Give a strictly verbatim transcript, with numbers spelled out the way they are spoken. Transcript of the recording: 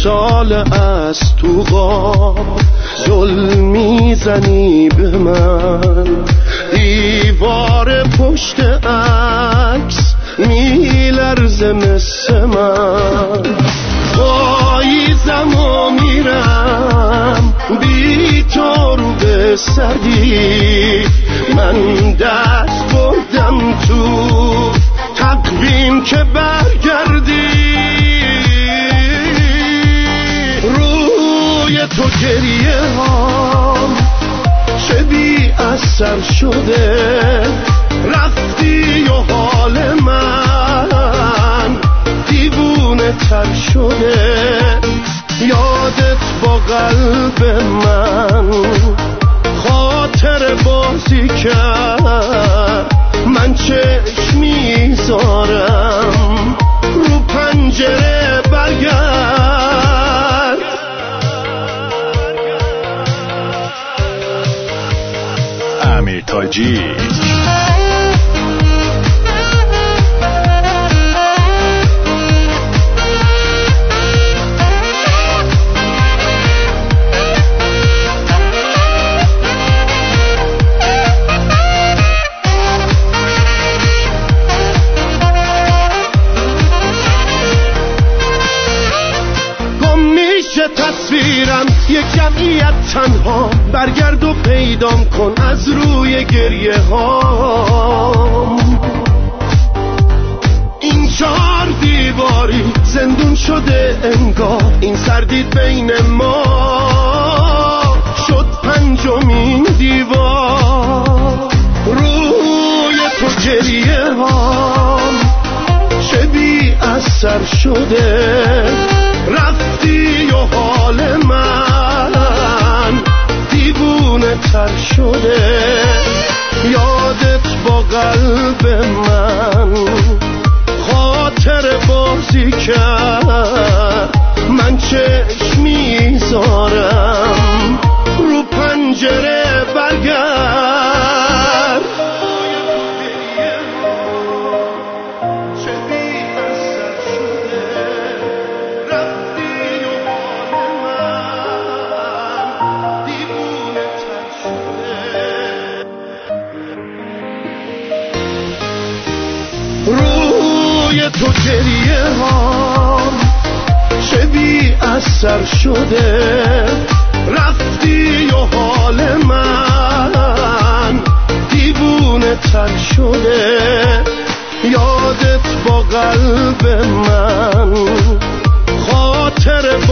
سال از تو غاب ظلم میزنی به من، دیوار پشت عکس میلرزه مثل من، پاییزم و میرم بی تو رو به سدی، من دست بردم تو تقویم که برگردی، روی تو گریه هام چه بی اثر شده، رفتی و حال من دیوونه تر شده، یادت با قلب من خاطر بازی کرد، من چشم میذارم رو پنجره برگرد. امیر تاجی تصویرم یک جمعیت تنها، برگرد و پیدام کن از روی گریه ها، این چهار دیواری زندون شده انگار، این سردید بین ما شد پنجمین دیوار، روی تو گریه ها چه بی اثر شده، رفتی و حال من دیوونه تر شده، یادت با قلب من خاطر بازی کرد، من چشم میذارم رو پنجره برگرد. تو گریه هام چه بی اثر شده، رفتی و حال من دیوونه تر شده، یادت با قلب من خاطر